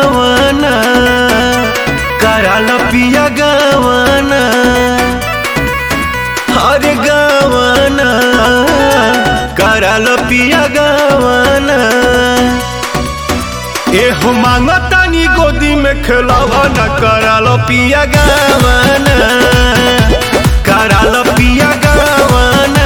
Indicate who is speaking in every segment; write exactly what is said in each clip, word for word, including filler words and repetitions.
Speaker 1: गावना कराल पिया गावना अरे गावना कराल पिया गावना एहो मांगतानी गोदी में खेलवना कराल पिया गावना कराल पिया गावना।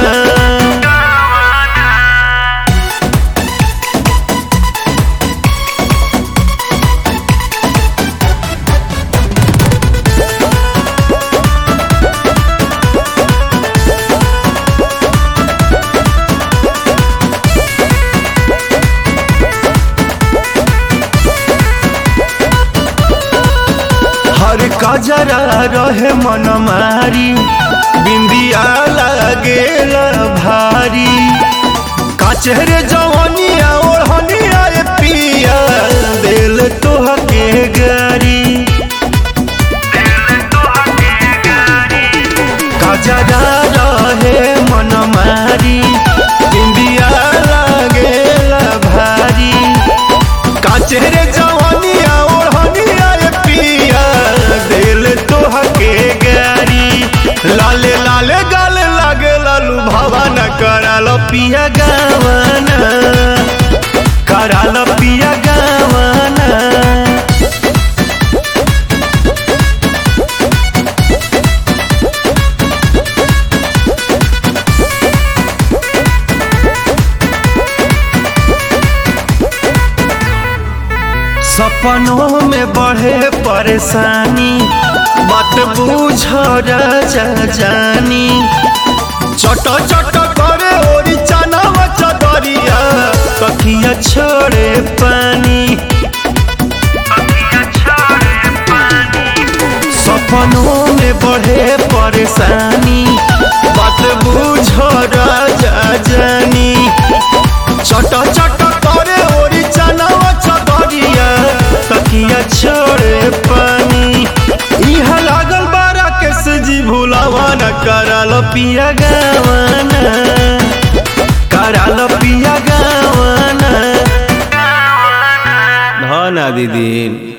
Speaker 1: हर कजरा रहे मन मारी बिंदिया लागेला भारी काचेरे जवनिया ओढ़निया पिया दिल तोहके गारी कजरा रहे मन मारी बिंदिया लागेला भारी काचेरे जवनिया ओढ़निया पिया दिल तोहके गारी लाले लाले गाले लागे लालू भवन कराल पिया गावना कराल पिया गावना। सपनों में बढ़े परेशानी बात बुझ राजा जानी चट चट करे ओरी चनावा चदरिया कखिया छोड़े पानी सपनों में बढ़े परेशानी बात बुझ राजा जानी चट चट करे ओरी चनावा चदरिया कखिया छोड़े पानी इहा लागल बारा कैसे जी भूलावाना कराल पिया गावना कराल पिया गावना। हाँ ना दीदी।